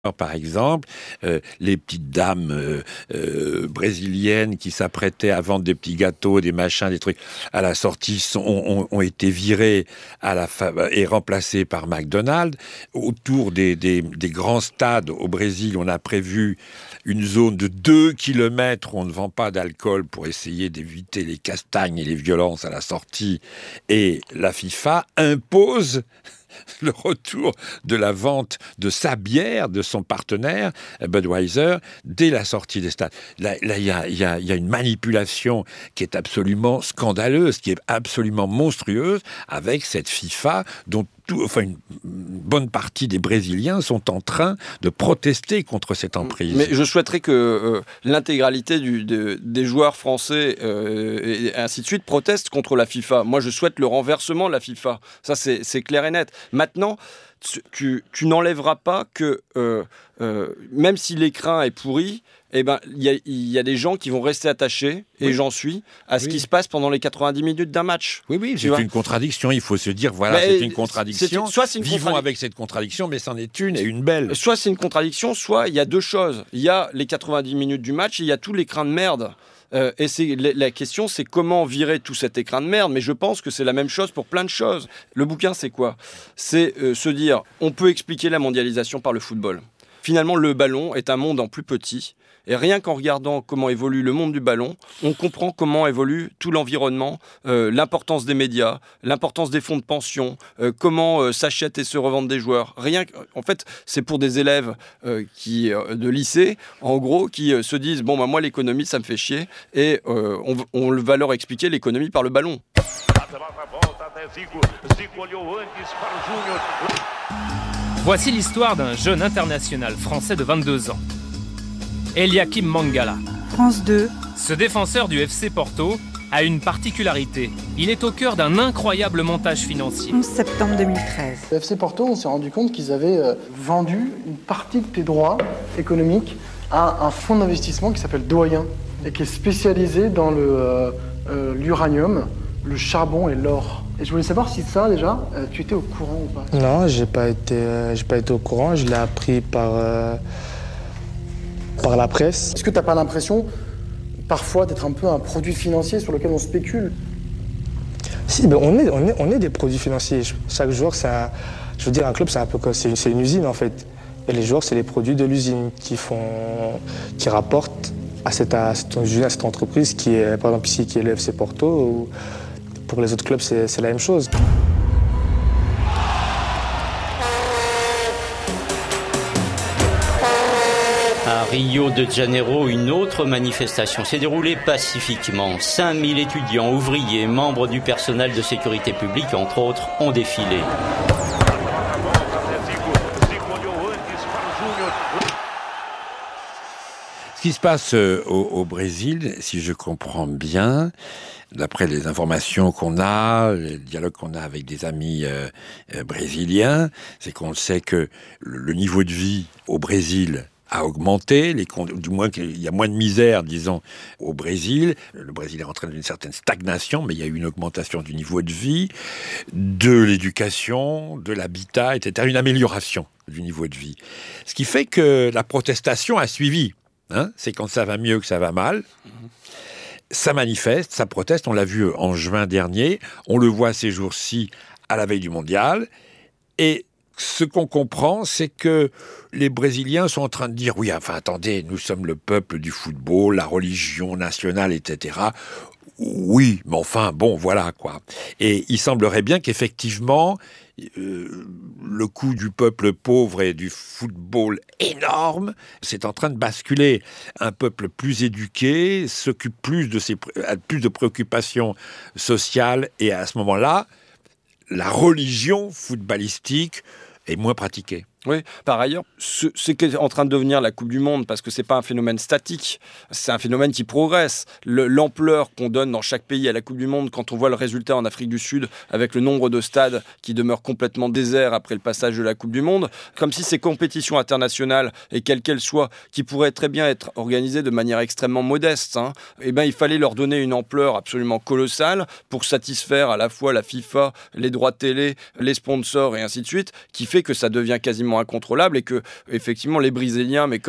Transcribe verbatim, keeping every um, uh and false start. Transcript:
Par exemple, euh, les petites dames euh, euh, brésiliennes qui s'apprêtaient à vendre des petits gâteaux, des machins, des trucs, à la sortie sont, ont, ont été virées à la fa- et remplacées par McDonald's. Autour des, des, des grands stades au Brésil, on a prévu une zone de deux kilomètres où on ne vend pas d'alcool pour essayer d'éviter les castagnes et les violences à la sortie. Et la FIFA impose le retour de la vente de sa bière, de son partenaire, Budweiser, dès la sortie des stades. Là, il là, y, a, y, a, y a une manipulation qui est absolument scandaleuse, qui est absolument monstrueuse, avec cette FIFA dont tout, enfin, une bonne partie des Brésiliens sont en train de protester contre cette emprise. Mais je souhaiterais que euh, l'intégralité du, de, des joueurs français euh, et ainsi de suite protestent contre la FIFA. Moi, je souhaite le renversement de la FIFA. Ça, c'est, c'est clair et net. Maintenant, tu, tu n'enlèveras pas que, euh, euh, même si l'écrin est pourri, eh ben, il y a, y a des gens qui vont rester attachés, et oui. j'en suis, à ce oui. qui se passe pendant les quatre-vingt-dix minutes d'un match. Oui, oui, c'est vois une contradiction. Il faut se dire, voilà, mais c'est une contradiction. C'est, soit c'est une Vivons contradic- avec cette contradiction, mais c'en est une, et une belle. Soit c'est une contradiction, soit il y a deux choses. Il y a les quatre-vingt-dix minutes du match, et il y a tout l'écrin de merde. Euh, et c'est, la question, c'est comment virer tout cet écrin de merde. Mais je pense que c'est la même chose pour plein de choses. Le bouquin, c'est quoi ? C'est euh, se dire, on peut expliquer la mondialisation par le football. Finalement, le ballon est un monde en plus petit. Et rien qu'en regardant comment évolue le monde du ballon, on comprend comment évolue tout l'environnement, euh, l'importance des médias, l'importance des fonds de pension, euh, comment euh, s'achètent et se revendent des joueurs. Rien, en fait, c'est pour des élèves euh, qui, euh, de lycée, en gros, qui euh, se disent « Bon, bah, moi, l'économie, ça me fait chier. » Et euh, on, on va leur expliquer l'économie par le ballon. Voici l'histoire d'un jeune international français de vingt-deux ans. Eliakim Mangala. France deux. Ce défenseur du F C Porto a une particularité. Il est au cœur d'un incroyable montage financier. onze septembre deux mille treize. Le F C Porto, on s'est rendu compte qu'ils avaient euh, vendu une partie de tes droits économiques à un fonds d'investissement qui s'appelle Doyen et qui est spécialisé dans le, euh, euh, l'uranium, le charbon et l'or. Et je voulais savoir si ça, déjà, euh, tu étais au courant ou pas ? Non, j'ai pas été, euh, j'ai pas été au courant. Je l'ai appris par... Euh... par la presse. Est-ce que tu n'as pas l'impression, parfois, d'être un peu un produit financier sur lequel on spécule ? Si, ben on, est, on, est, on est des produits financiers. Chaque joueur, c'est un, je veux dire, un club, c'est un peu comme, c'est une, c'est une usine, en fait. Et les joueurs, c'est les produits de l'usine qui font, qui rapportent à cette, à cette usine, à cette entreprise qui est, par exemple, ici, qui est le F C Porto. Ou pour les autres clubs, c'est, c'est la même chose. À Rio de Janeiro, une autre manifestation s'est déroulée pacifiquement. cinq mille étudiants, ouvriers, membres du personnel de sécurité publique, entre autres, ont défilé. Ce qui se passe au, au Brésil, si je comprends bien, d'après les informations qu'on a, les dialogues qu'on a avec des amis euh, euh, brésiliens, c'est qu'on sait que le, le niveau de vie au Brésil a augmenté, les, du moins qu'il y a moins de misère, disons, au Brésil. Le Brésil est entraîné d'une certaine stagnation, mais il y a eu une augmentation du niveau de vie, de l'éducation, de l'habitat, et cetera, une amélioration du niveau de vie. Ce qui fait que la protestation a suivi. Hein, c'est quand ça va mieux que ça va mal. Ça manifeste, ça proteste. On l'a vu en juin dernier. On le voit ces jours-ci à la veille du mondial. Et ce qu'on comprend, c'est que les Brésiliens sont en train de dire « Oui, enfin, attendez, nous sommes le peuple du football, la religion nationale, et cetera » Oui, mais enfin, bon, voilà, quoi. Et il semblerait bien qu'effectivement, euh, le coût du peuple pauvre et du football énorme, c'est en train de basculer. Un peuple plus éduqué s'occupe plus de ses, a plus de préoccupations sociales, et à ce moment-là, la religion footballistique est moins pratiquée. Oui, par ailleurs, ce, ce qui est en train de devenir la Coupe du Monde, parce que c'est pas un phénomène statique, c'est un phénomène qui progresse. Le, l'ampleur qu'on donne dans chaque pays à la Coupe du Monde, quand on voit le résultat en Afrique du Sud, avec le nombre de stades qui demeurent complètement déserts après le passage de la Coupe du Monde, comme si ces compétitions internationales, et quelles qu'elles soient, qui pourraient très bien être organisées de manière extrêmement modeste, hein, eh ben, il fallait leur donner une ampleur absolument colossale pour satisfaire à la fois la FIFA, les droits de télé, les sponsors et ainsi de suite, qui fait que ça devient quasiment quasiment incontrôlable et que effectivement les Brésiliens, mais